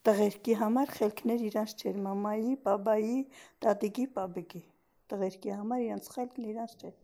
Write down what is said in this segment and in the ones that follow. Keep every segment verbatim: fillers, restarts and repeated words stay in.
Տղերքի համար խելքներ իրանց չէր, մամայի, բաբայի, տատիկի, պապիկի։ Տղերքի համար իրանց խելքն իրանց չէր։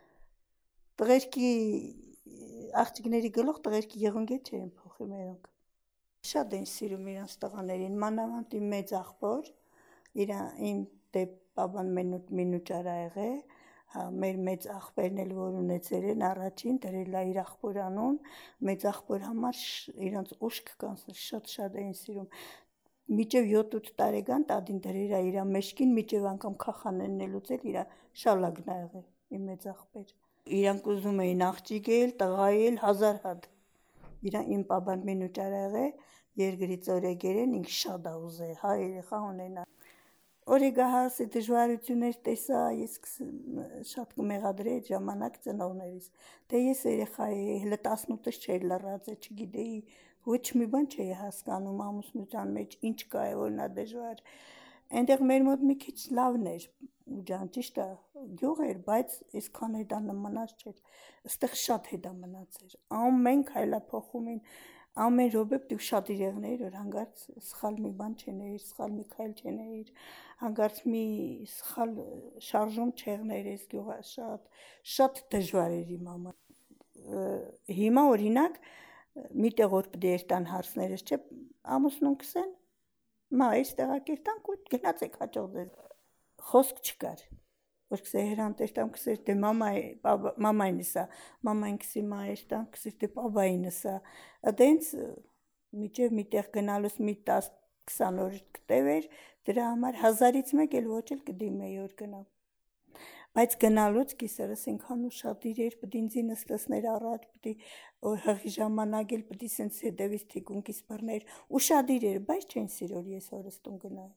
Տղերքի աղջիկների գլուխ տղերքի եղունգետ չէին փոխի մերոնք։ Շատ էին սիրում իրանց տղաներին, մանավանդ իմ մեծ աղբոր, իմ դե պապան մինուճար ա եղել, մեր մեծ աղբերն էլ որ ունեցել են առաջին դրել ա իր աղբոր անուն, մեծ աղբոր համար իրանց ուշք կանցնել շատ-շատ էին սիրում։ Մինչև յոթ-ութ տարեկան տատին դրել ա իր մեջքին, մինչև անգամ քախանեն էլ ուծել իր շալակն ա եղել, իմ մեծ աղբեր։ Իրանք ուզում էին աղջիկ էլ, տղա էլ, հազար հատ։ Իմ պապան մինուճար ա եղել, երկրից օրեգերեն ինք շատ ա ուզել, հայ երեխա ունենալ։ Օրեգահասի դժվարություններ տեսա, ես շատ կմեղադրեի այդ ժամանակ ծնողներիս, դե ես երեխա էի, հլը տասնութս չէր լռած, չգիտեի, ոչ մի բան չէի հասկանում ամուսնության մեջ, ինչ կա է, որն ա դժվար։ Այնտեղ մեր մոտ մի քիչ լավն էր, ճիշտ ա, գյուղ էր, բայց այսքան հետա մնաց չէր, այստեղ շատ հետա մնացեր, ամեն քայլափոխում էին, ամեն րոպե պիտի ուշադիր եղնեիր, որ հանկարծ սխալ մի բան չենեիր, սխալ մի քայլ չենեիր, հանկարծ մի սխալ շարժում չեղներ այս գյուղը, շատ, շատ դժվար էր իմ համար։ Հիմա օրինակ, միտեղ որ պիտի երտան հարցներս չէ, ամուսնունքս են, մա այս տեղակերտանք ու գնացեք հաճող ձեզ, խոսք չկար, որ կսե հերանտ երտամ կսեր, դե մամայինս ա, մամային կսի մա երտամ կսեր, դե պապայինս ա, ըդենց մինչև միտեղ գնալուց մի տասն քսան օր կտևեր, դրա համար հազարից մեկ էլ ոչ էլ կդիմեի որ գնամ։ Բայց գնալուց կիսերս ինքան ուշադիր էր, պտի ինձի նստեցներ առաջ, պտի հղի ժամանակ էլ պտի սենց հետևից թիկունքիս բռներ, ուշադիր էր, բայց չէին սիր որ ես հորս տուն գնայի։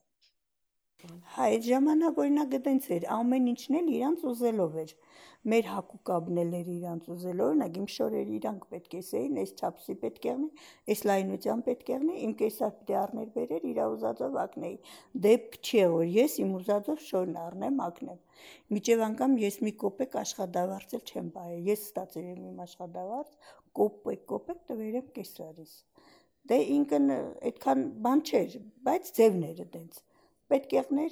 Հա այդ ժամանակ օրինակ այդենց էր, ամեն ինչն էլ իրանց ուզելով էր, մեր հագուկաբն էլ էր իրանց ուզելով, օրինակ իմ շորերը իրանք պետք է սեին, այս չափսի պետք եղնի, այս լայնության պետք եղնի, իմ կեսար պիտի առներ բերեր, իր ուզածով ակնեի, դեպք չի որ ես իմ ուզածով շորն առնեմ, ակնեմ, մինչև անգամ ես մի կոպեկ աշխատավարձ էլ չեմ պահել, ես ստացել եմ իմ աշխատավարձ, կոպեկ կոպեկ տվել եմ կեսարիս, դե ինքն այդքան բան չէր, բայց ձևն էր այդենց, պետք եղներ,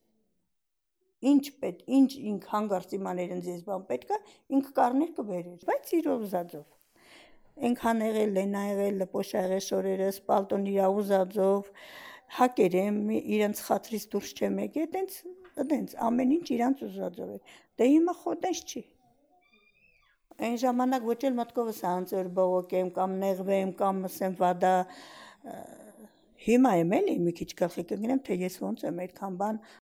ինչ պետք, ինչ ինք հանգարց իմաներ ինձ ես բան պետք ա, ինք կառներ կբերեր, բայց իր ուզածով, այնքան եղել, լենա եղել, լպոշ ա եղել շորերս, պալտոն իր ուզածով, հակեր եմ, իրանց խաթրից դուրս չեմ եկել, այդենց ամեն ինչ իրանց ուզածով էր, դե հիմա խոդենց չի։ Այն ժամանակ ոչ էլ մտքովս անց որ բողոքեմ կամ նեղվեմ կամ ասեմ վադա, հիմա եմ էլի մի քիչ գլխի կընկնեմ, թե ես ոնց եմ այդքան բան